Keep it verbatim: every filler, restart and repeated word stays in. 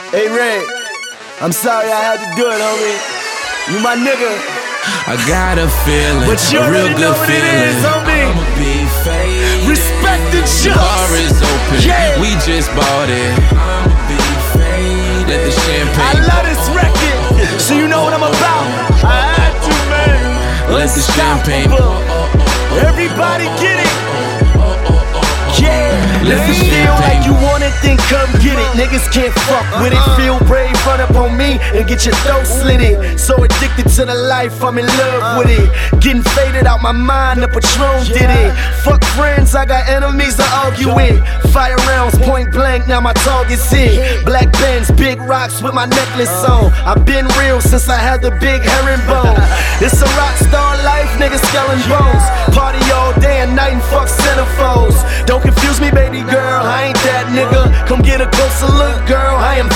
Hey Ray, I'm sorry I had to do it, homie. You my nigga. I got a feeling, but you a real good know what feeling. It is, homie. I'ma be faded. Respect the The jump. bar is open. Yeah. We just bought it. I'ma be faded. Let the champagne. I love this record, so you know what I'm about. I had to, man. Let the champagne. Everybody get it. Yeah, Let if the you feel champagne. like you want it, then come get it. Niggas can't fuck with it. Feel brave, run up on me and get your throat slitted. So addicted to the life, I'm in love with it. Getting faded out my mind, the Patron did it. Fuck friends, I got enemies to argue with. Fire rounds, point blank, now my target's hit. Black Benz, big rocks with my necklace on. I've been real since I had the big herringbone. It's a rock star life, niggas skelling bones. Party all day and night and fuck centerfolds. Don't confuse me, baby girl, I ain't that nigga. Come get a closer look, girl, I am